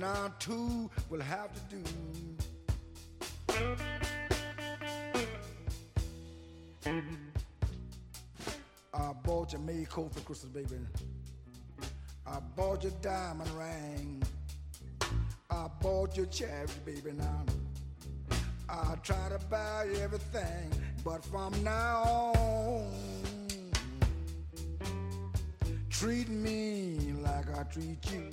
now two will have to do. I bought your May coat for Christmas, baby. I bought your diamond ring. I bought your charity, baby, now. I try to buy you everything, but from now on, treat me like I treat you.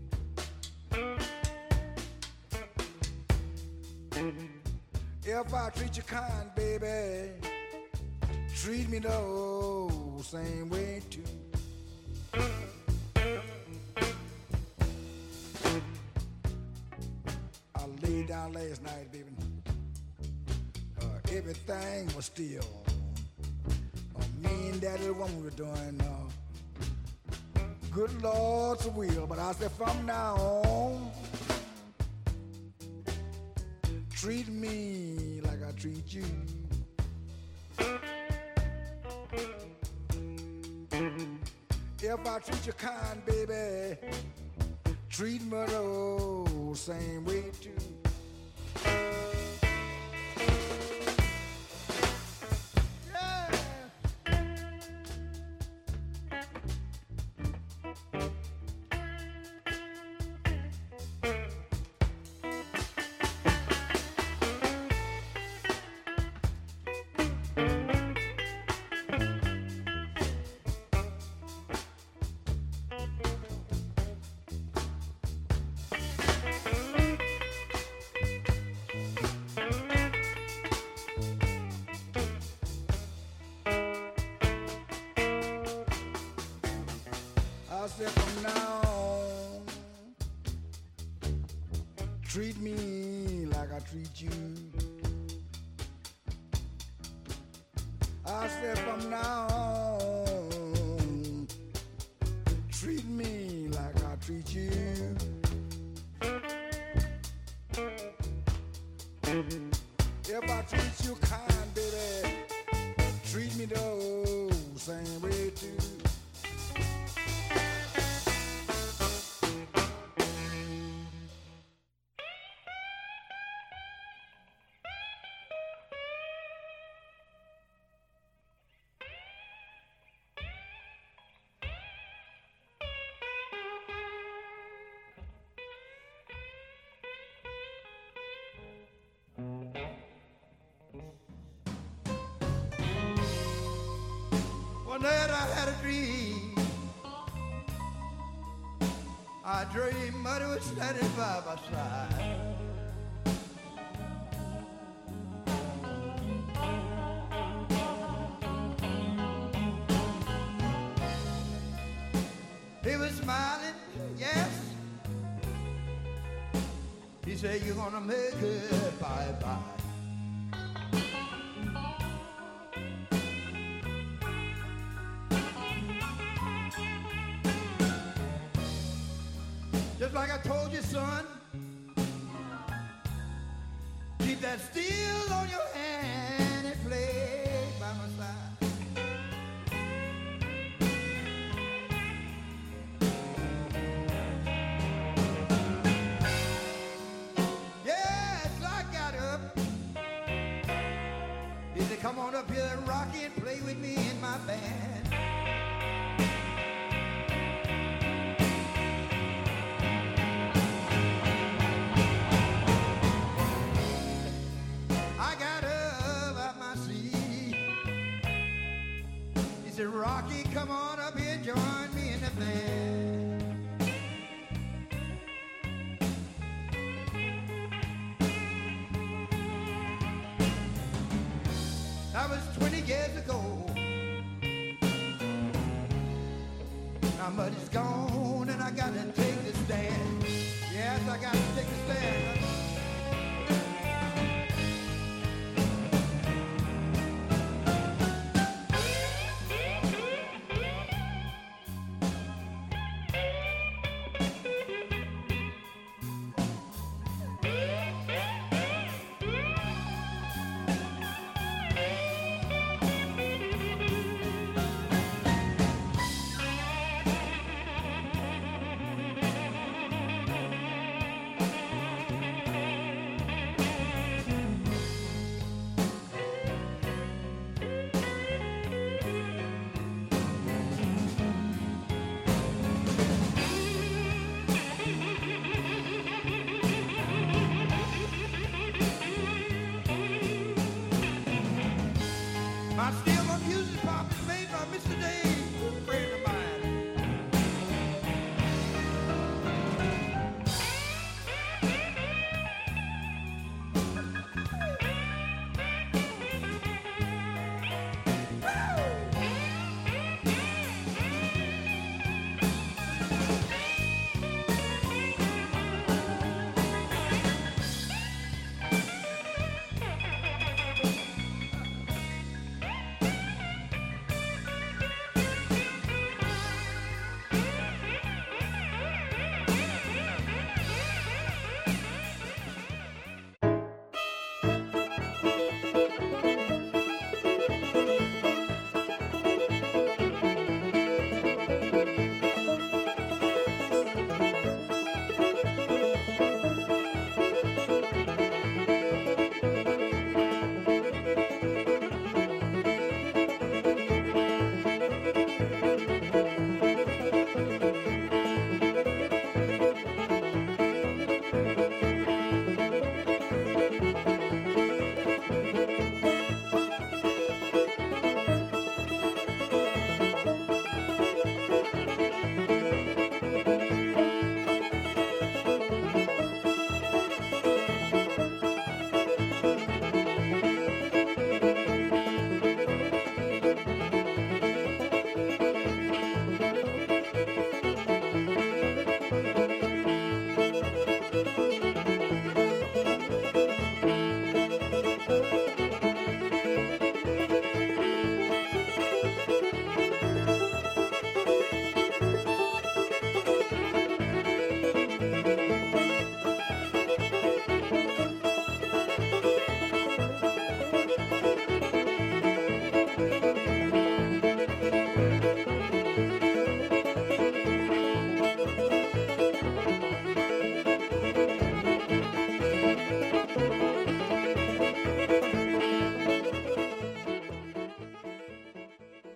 If I treat you kind, baby, treat me the same way too. I laid down last night, baby. Everything was still. Me and that little woman were doing good Lord's will. But I said from now on, treat me like I treat you. If I treat you kind, baby, treat me the same way too. I said from now on, treat me like I treat you. I said from now on, treat me like I treat you. If I treat you kind, baby, treat me the same way too. One night I had a dream. I dreamed Muddy was standing by my side. He was smiling, yes. He said, "You're gonna make it, bye-bye." Just like I told you, son, keep that steel on your hand and play by my side. Yeah, so I got up. He said, "Come on up here, Rocky, and play with me in my band." Rocky, come on up here, join me in the band. That was 20 years ago. Now Muddy's gone and I got to take the stand. Yes, I got to take the stand.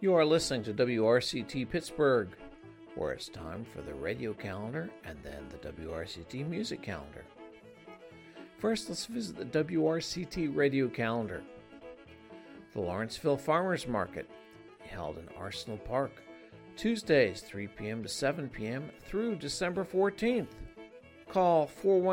You are listening to WRCT Pittsburgh, where it's time for the radio calendar and then the WRCT music calendar. First, let's visit the WRCT radio calendar. The Lawrenceville Farmers Market, held in Arsenal Park, Tuesdays 3 p.m. to 7 p.m. through December 14th. Call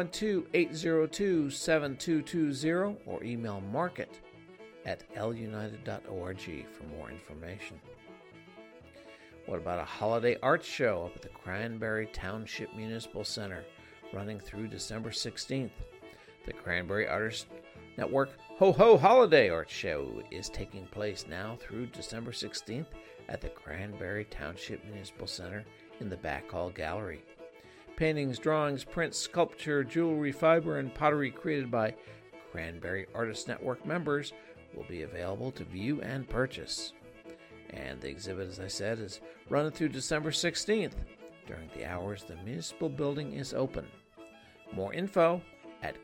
412-802-7220 or email market@lunited.org for more information. What about a holiday art show up at the Cranberry Township Municipal Center running through December 16th? The Cranberry Artists Network Ho Ho Holiday Art Show is taking place now through December 16th at the Cranberry Township Municipal Center in the Back Hall Gallery. Paintings, drawings, prints, sculpture, jewelry, fiber, and pottery created by Cranberry Artists Network members will be available to view and purchase. And the exhibit, as I said, is running through December 16th during the hours the municipal building is open. More info at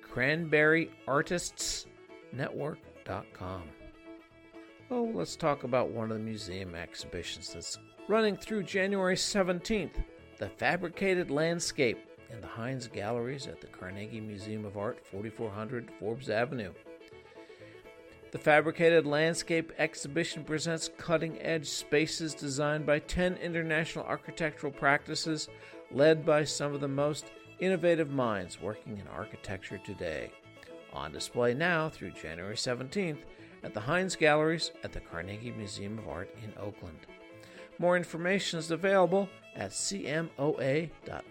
cranberryartistsnetwork.com. Oh, let's talk about one of the museum exhibitions that's running through January 17th. The Fabricated Landscape in the Heinz Galleries at the Carnegie Museum of Art, 4400 Forbes Avenue. The Fabricated Landscape exhibition presents cutting-edge spaces designed by 10 international architectural practices led by some of the most innovative minds working in architecture today. On display now through January 17th at the Heinz Galleries at the Carnegie Museum of Art in Oakland. More information is available at cmoa.org.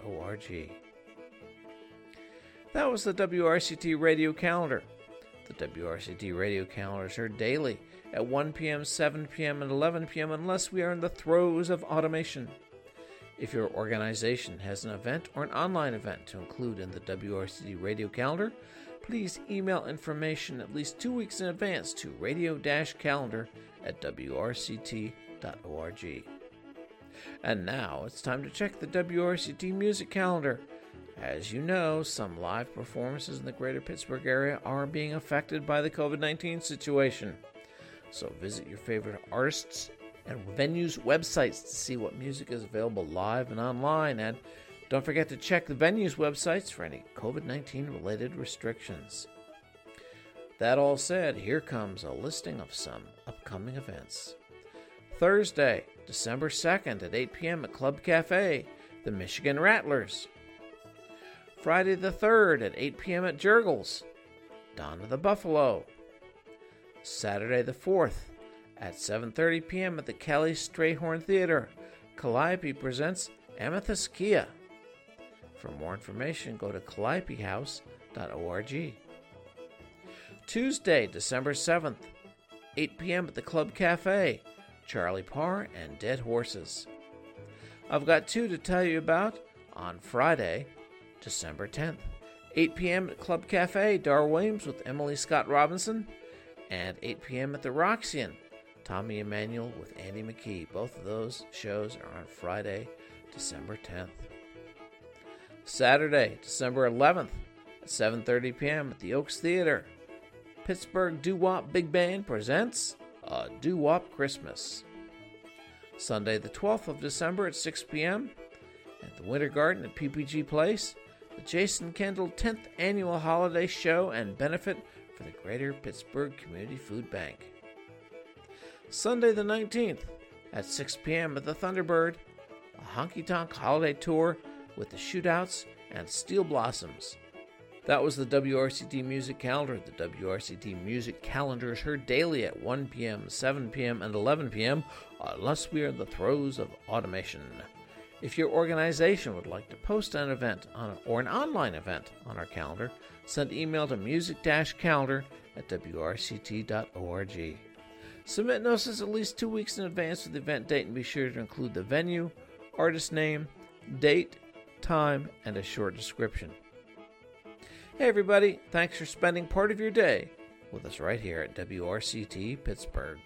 That was the WRCT radio calendar. The WRCT radio calendar is heard daily at 1 p.m., 7 p.m., and 11 p.m. unless we are in the throes of automation. If your organization has an event or an online event to include in the WRCT radio calendar, please email information at least 2 weeks in advance to radio-calendar@wrct.org. And now it's time to check the WRCT music calendar. As you know, some live performances in the greater Pittsburgh area are being affected by the COVID-19 situation. So visit your favorite artists and venues' websites to see what music is available live and online. And don't forget to check the venues' websites for any COVID-19 related restrictions. That all said, here comes a listing of some upcoming events. Thursday, December 2nd at 8 p.m. at Club Cafe, the Michigan Rattlers. Friday the 3rd at 8 p.m. at Jurgles, Donna the Buffalo. Saturday the 4th at 7:30 p.m. at the Kelly Strayhorn Theater, Calliope presents Amethyst Kia. For more information, go to calliopehouse.org. Tuesday, December 7th, 8 p.m. at the Club Cafe, Charlie Parr and Dead Horses. I've got two to tell you about on Friday, December 10th, 8 p.m. at Club Cafe, Dar Williams with Emily Scott Robinson, and 8 p.m. at the Roxy, Tommy Emmanuel with Andy McKee. Both of those shows are on Friday, December 10th. Saturday, December 11th at 7:30 p.m. at the Oaks Theater, Pittsburgh Doo-Wop Big Band presents A Doo-Wop Christmas. Sunday, the 12th of December at 6 p.m. at the Winter Garden at PPG Place, the Jason Kendall 10th Annual Holiday Show and Benefit for the Greater Pittsburgh Community Food Bank. Sunday the 19th at 6 p.m. at the Thunderbird, a honky-tonk holiday tour with the Shootouts and Steel Blossoms. That was the WRCT Music Calendar. The WRCT Music Calendar is heard daily at 1 p.m., 7 p.m., and 11 p.m. unless we are in the throes of automation. If your organization would like to post an event or an online event on our calendar, send email to music-calendar@wrct.org. Submit notices at least 2 weeks in advance of the event date and be sure to include the venue, artist name, date, time, and a short description. Hey everybody, thanks for spending part of your day with us right here at WRCT Pittsburgh.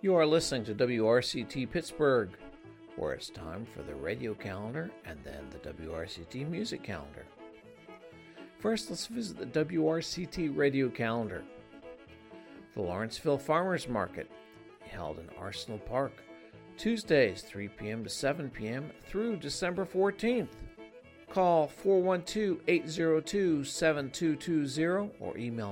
You are listening to WRCT Pittsburgh, where it's time for the radio calendar and then the WRCT music calendar. First, let's visit the WRCT radio calendar. The Lawrenceville Farmers Market, held in Arsenal Park, Tuesdays 3 p.m. to 7 p.m. through December 14th. Call 412-802-7220 or email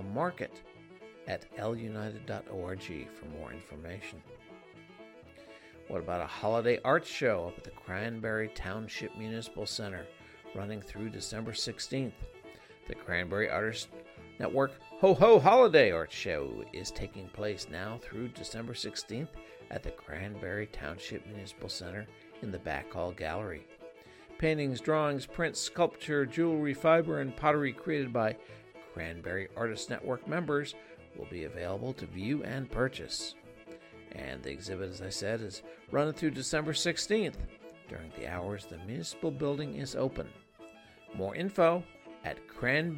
market@lunited.org for more information. What about a holiday art show up at the Cranberry Township Municipal Center running through December 16th? The Cranberry Artists Network Ho Ho Holiday Art Show is taking place now through December 16th at the Cranberry Township Municipal Center in the Back Hall Gallery. Paintings, drawings, prints, sculpture, jewelry, fiber, and pottery created by Cranberry Artists Network members will be available to view and purchase. And the exhibit, as I said, is running through December 16th during the hours the municipal building is open. More info at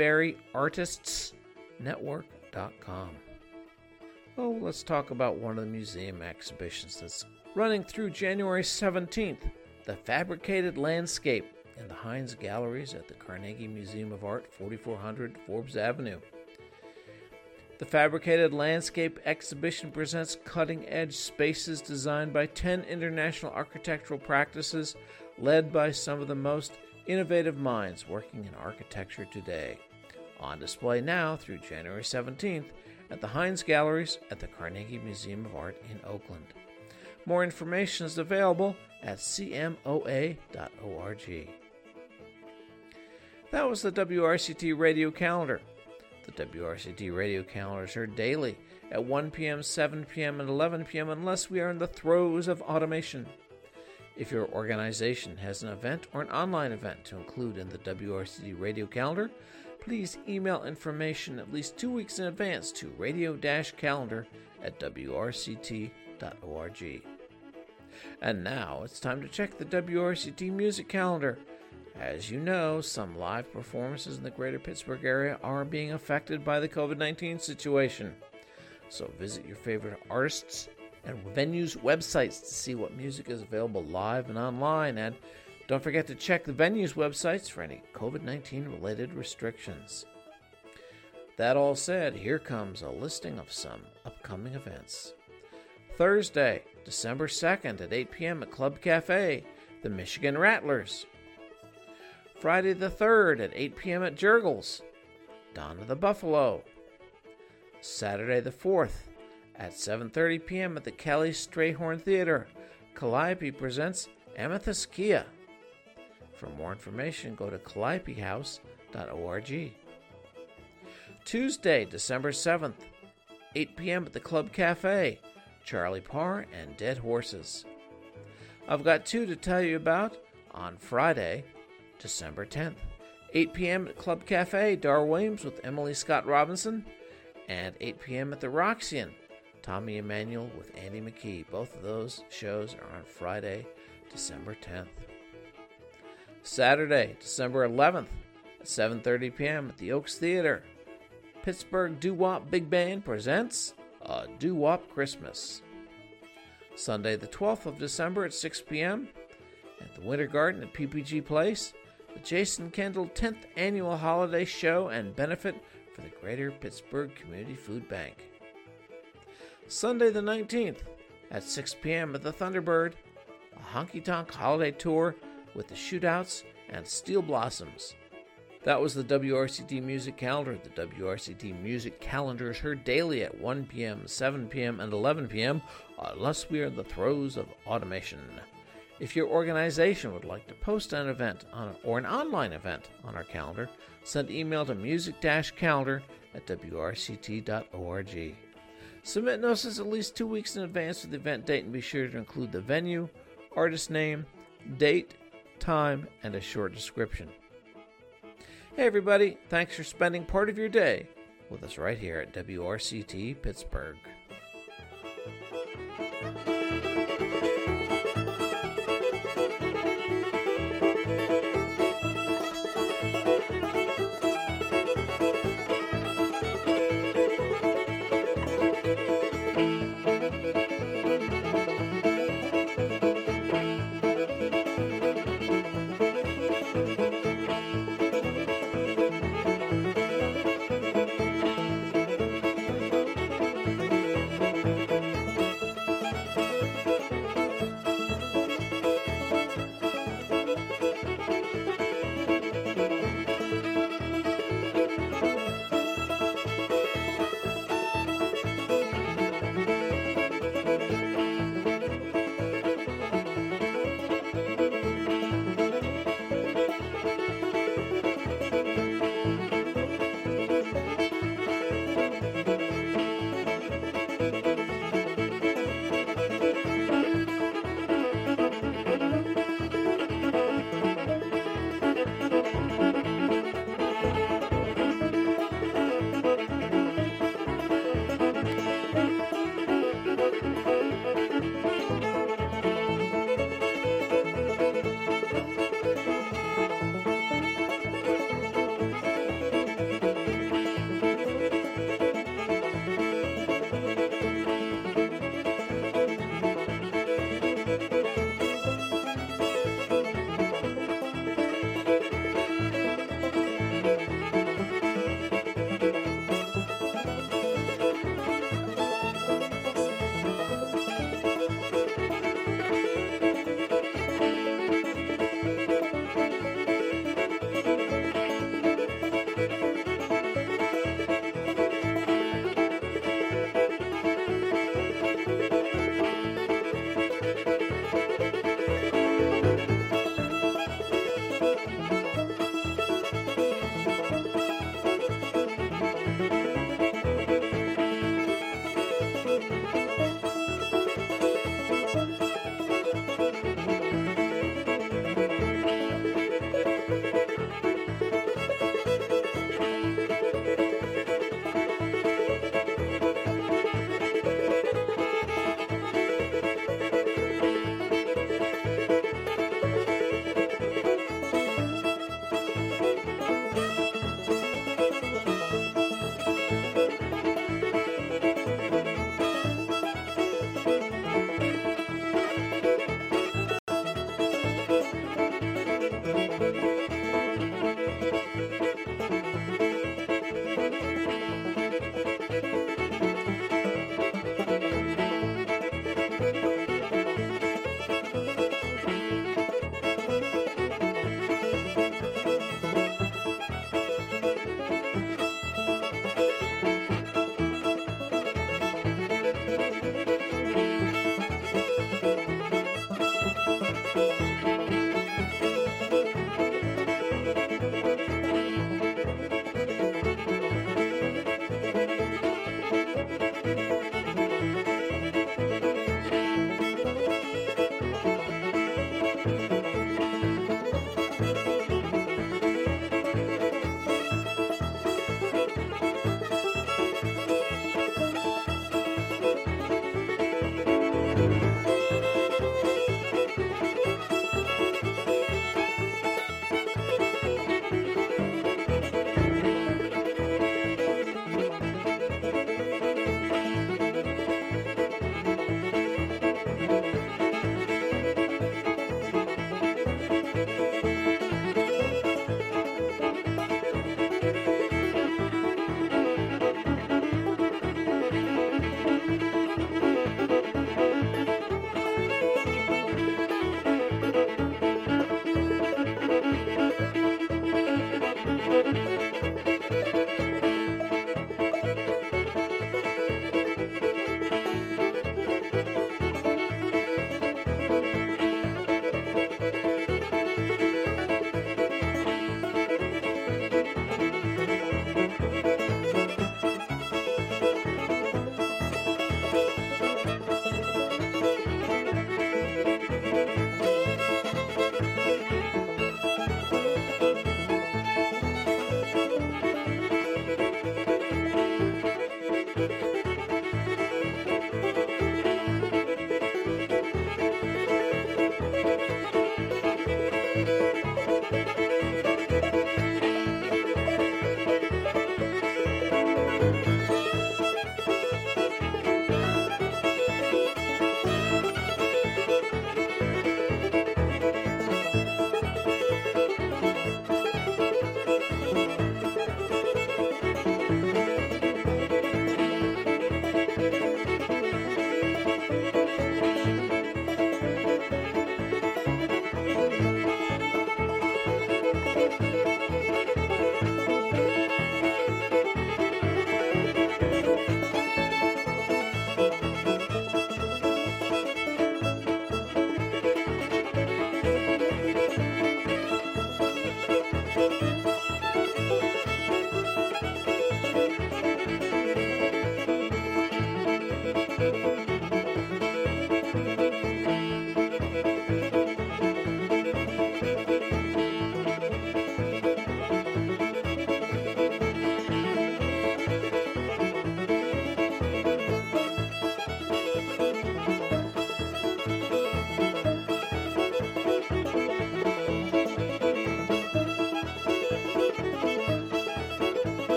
cranberryartistsnetwork.com. Oh, let's talk about one of the museum exhibitions that's running through January 17th. The Fabricated Landscape in the Heinz Galleries at the Carnegie Museum of Art, 4400 Forbes Avenue. The Fabricated Landscape exhibition presents cutting-edge spaces designed by 10 international architectural practices led by some of the most innovative minds working in architecture today. On display now through January 17th at the Heinz Galleries at the Carnegie Museum of Art in Oakland. More information is available at cmoa.org. That was the WRCT radio calendar. The WRCT radio calendar is heard daily at 1 p.m., 7 p.m., and 11 p.m. unless we are in the throes of automation. If your organization has an event or an online event to include in the WRCT radio calendar, please email information at least 2 weeks in advance to radio-calendar@wrct.org. And now it's time to check the WRCT music calendar. As you know, some live performances in the greater Pittsburgh area are being affected by the COVID-19 situation. So visit your favorite artists and venues' websites to see what music is available live and online. And don't forget to check the venues' websites for any COVID-19 related restrictions. That all said, here comes a listing of some upcoming events. Thursday, December 2nd at 8 p.m. at Club Cafe, the Michigan Rattlers. Friday the 3rd at 8 p.m. at Jurgles, Donna the Buffalo. Saturday the 4th at 7:30 p.m. at the Kelly Strayhorn Theater, Calliope presents Amethyst Kia. For more information, go to calliopehouse.org. Tuesday, December 7th, 8 p.m. at the Club Cafe, Charlie Parr and Dead Horses. I've got two to tell you about. On Friday, December 10th, 8 p.m. at Club Cafe, Dar Williams with Emily Scott Robinson, and 8 p.m. at the Roxy, Tommy Emmanuel with Andy McKee. Both of those shows are on Friday, December 10th. Saturday, December 11th at 7:30 p.m. at the Oaks Theater, Pittsburgh Doo-Wop Big Band presents A Doo-Wop Christmas. Sunday the 12th of December at 6 p.m. at the Winter Garden at PPG Place, the Jason Kendall 10th Annual Holiday Show and Benefit for the Greater Pittsburgh Community Food Bank. Sunday the 19th at 6 p.m. at the Thunderbird, a honky-tonk holiday tour with the Shootouts and Steel Blossoms. That was the WRCT Music Calendar. The WRCT Music Calendar is heard daily at 1 p.m., 7 p.m., and 11 p.m. unless we are in the throes of automation. If your organization would like to post an event or an online event on our calendar, send email to music-calendar@wrct.org. Submit notices at least 2 weeks in advance of the event date and be sure to include the venue, artist name, date, time, and a short description. Hey everybody, thanks for spending part of your day with us right here at WRCT Pittsburgh.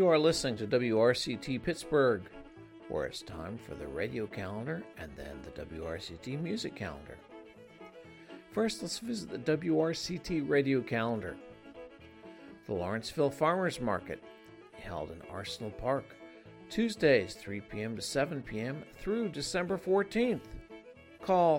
You are listening to WRCT Pittsburgh, where it's time for the radio calendar and then the WRCT music calendar. First, let's visit the WRCT radio calendar. The Lawrenceville Farmers Market, held in Arsenal Park, Tuesdays 3 p.m. to 7 p.m. through December 14th. Call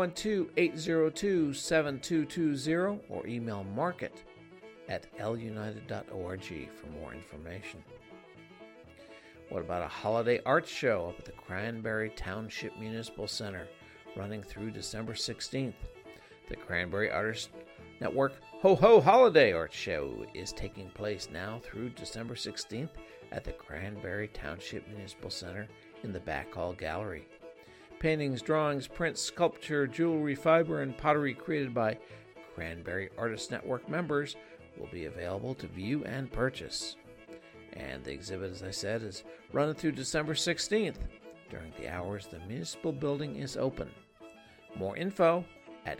412-802-7220 or email market@lunited.org for more information. What about a holiday art show up at the Cranberry Township Municipal Center running through December 16th? The Cranberry Artists Network Ho Ho Holiday Art Show is taking place now through December 16th at the Cranberry Township Municipal Center in the Back Hall Gallery. Paintings, drawings, prints, sculpture, jewelry, fiber, and pottery created by Cranberry Artists Network members will be available to view and purchase. And the exhibit, as I said, is running through December 16th during the hours the municipal building is open. More info at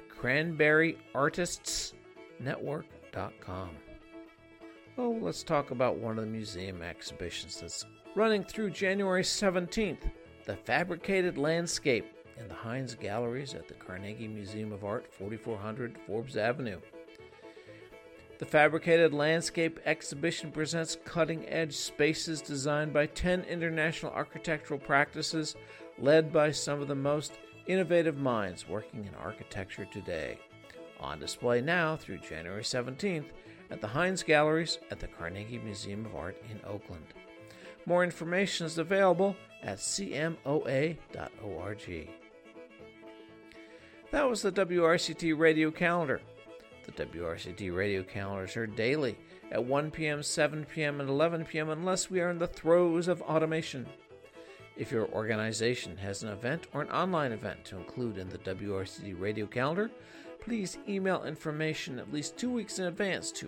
cranberryartistsnetwork.com. Oh, let's talk about one of the museum exhibitions that's running through January 17th. The Fabricated Landscape in the Heinz Galleries at the Carnegie Museum of Art, 4400 Forbes Avenue. The Fabricated Landscape exhibition presents cutting-edge spaces designed by 10 international architectural practices led by some of the most innovative minds working in architecture today. On display now through January 17th at the Heinz Galleries at the Carnegie Museum of Art in Oakland. More information is available at cmoa.org. That was the WRCT radio calendar. The WRCT radio calendar is heard daily at 1 p.m., 7 p.m., and 11 p.m. unless we are in the throes of automation. If your organization has an event or an online event to include in the WRCT radio calendar, please email information at least 2 weeks in advance to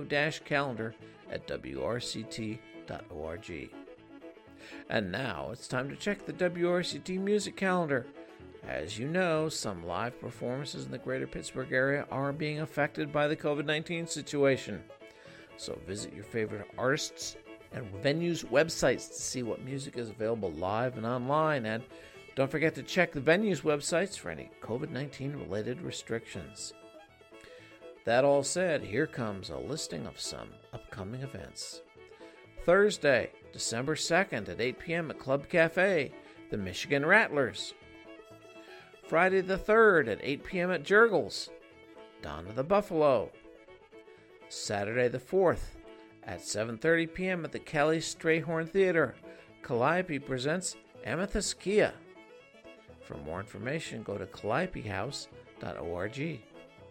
radio-calendar@wrct.org. And now it's time to check the WRCT music calendar. As you know, some live performances in the greater Pittsburgh area are being affected by the COVID-19 situation. So visit your favorite artists and venues' websites to see what music is available live and online. And don't forget to check the venues' websites for any COVID-19 related restrictions. That all said, here comes a listing of some upcoming events. Thursday, December 2nd at 8 p.m. at Club Cafe, the Michigan Rattlers. Friday the 3rd at 8 p.m. at Jurgles, Donna the Buffalo. Saturday the 4th at 7:30 p.m. at the Kelly Strayhorn Theater, Calliope presents Amethyst Kia. For more information, go to calliopehouse.org.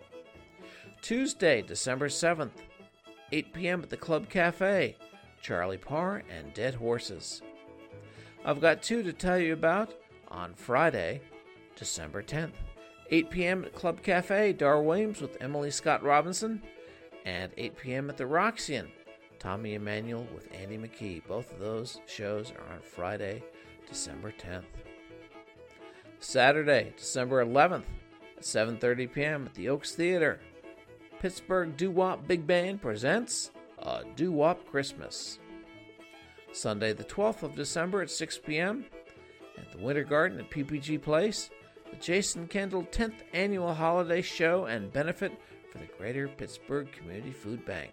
Tuesday, December 7th, 8 p.m. at the Club Cafe, Charlie Parr and Dead Horses. I've got two to tell you about on Friday, December 10th, 8 p.m. at Club Cafe, Dar Williams with Emily Scott Robinson, and 8 p.m. at the Roxy, Tommy Emmanuel with Andy McKee. Both of those shows are on Friday, December 10th. Saturday, December 11th at 7:30 p.m. at the Oaks Theater, Pittsburgh Doo-Wop Big Band presents A Doo-Wop Christmas. Sunday, the 12th of December at 6 p.m. at the Winter Garden at PPG Place, the Jason Kendall 10th Annual Holiday Show and Benefit for the Greater Pittsburgh Community Food Bank.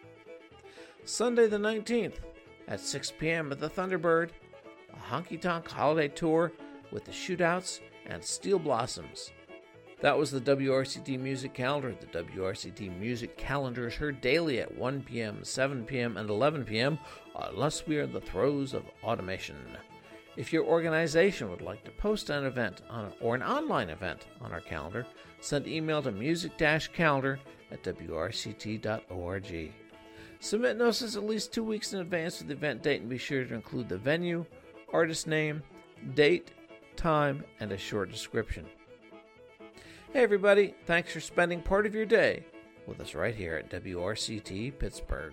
Sunday the 19th at 6 p.m. at the Thunderbird, a honky-tonk holiday tour with the Shootouts and Steel Blossoms. That was the WRCT Music Calendar. The WRCT Music Calendar is heard daily at 1 p.m., 7 p.m., and 11 p.m. unless we are in the throes of automation. If your organization would like to post an event or an online event on our calendar, send email to music-calendar@wrct.org. Submit notices at least 2 weeks in advance of the event date and be sure to include the venue, artist name, date, time, and a short description. Hey everybody, thanks for spending part of your day with us right here at WRCT Pittsburgh.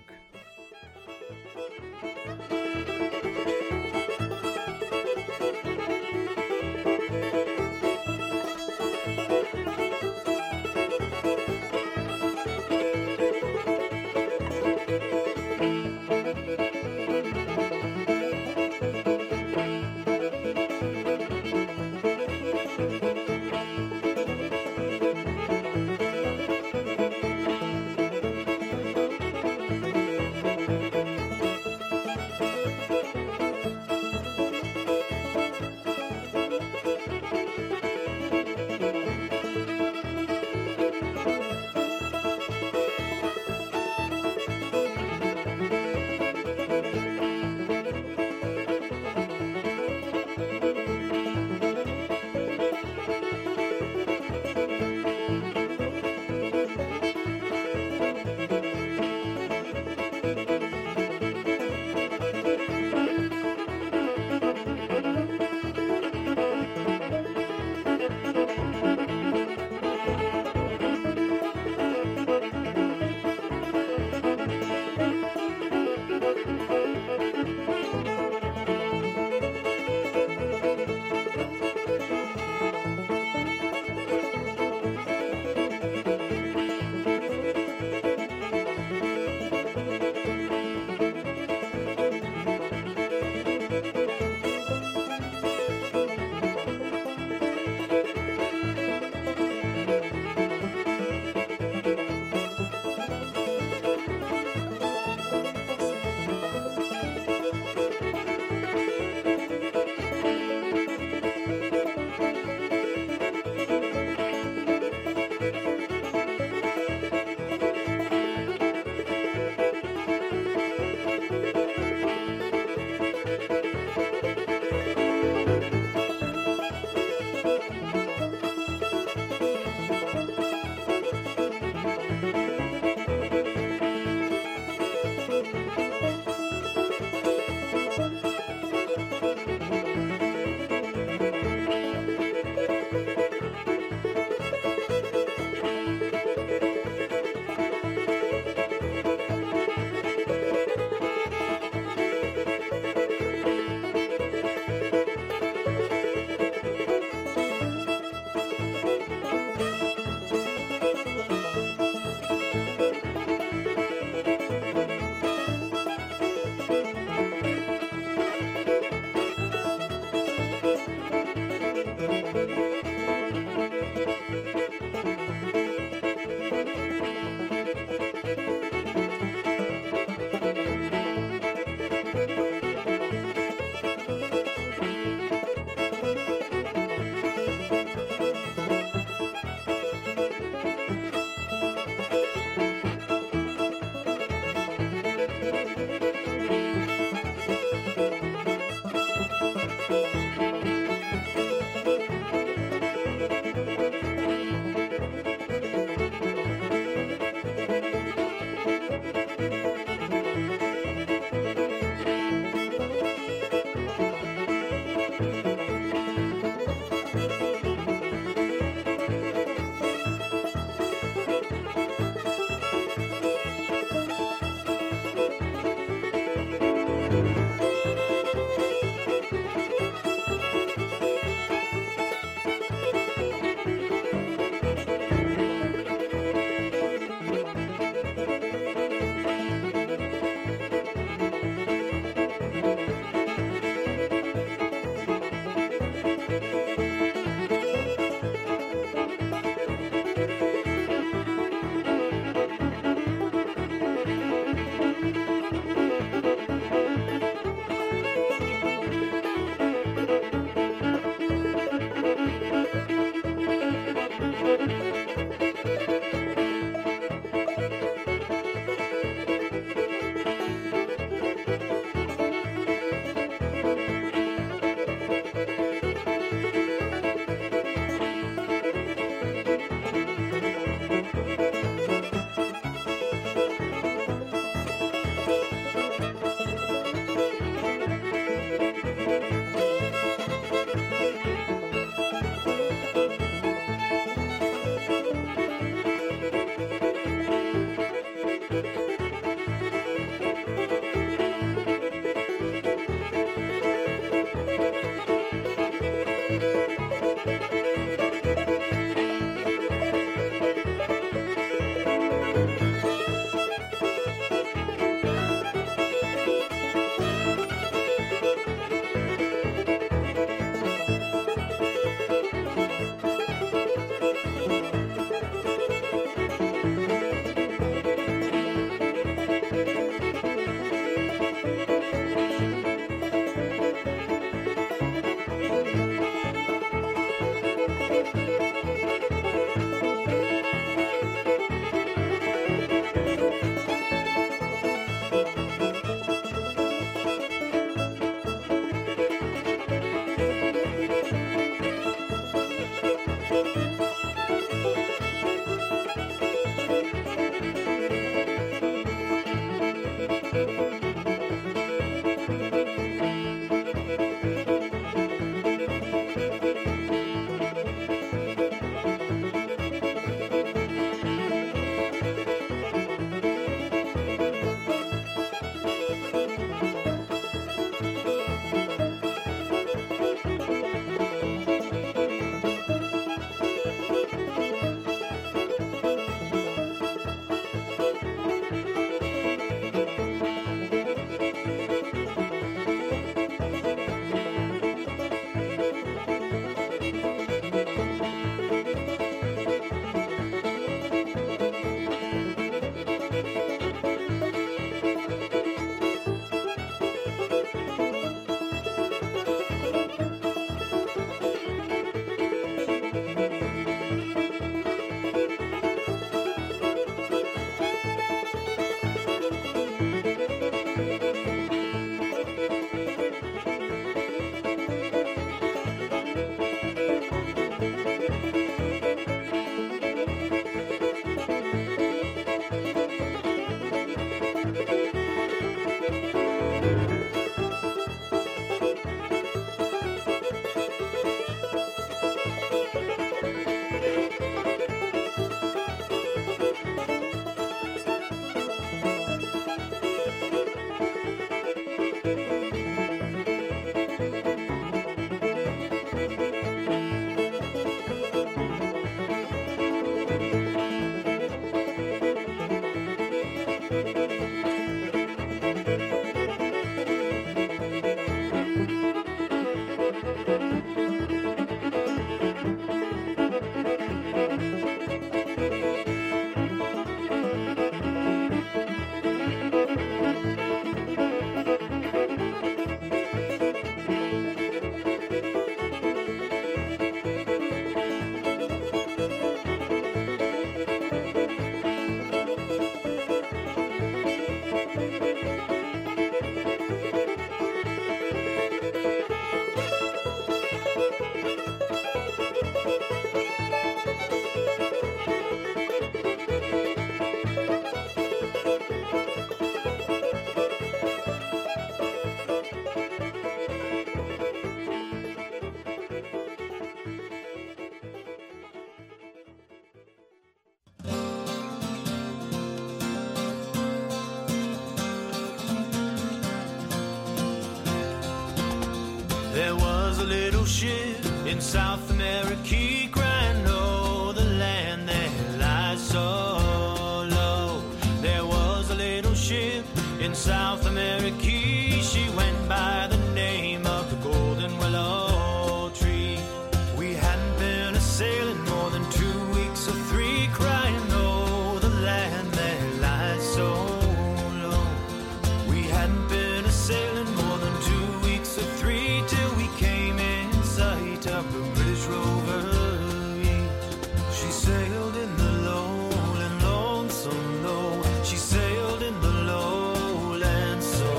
There was a little ship in South America crying, oh, the land that lies so low. There was a little ship in South America. She went by the name of the Golden Willow Tree. We hadn't been a-sailing more than 2 weeks or 3, crying, oh, the land that lies so low. We hadn't been a-sailing more than 2 weeks or 3 till we came in sight of the British Rover. She sailed in the lowland, lonesome low. She sailed in the lowland so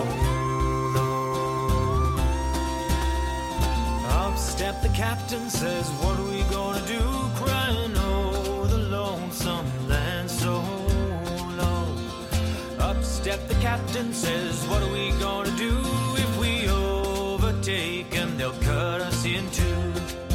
low. Up stepped the captain, says, what are we gonna do? Crying, oh, the lonesome land so low. Up stepped the captain, says, what are we gonna do? If we overtake 'em, they'll cut us in two.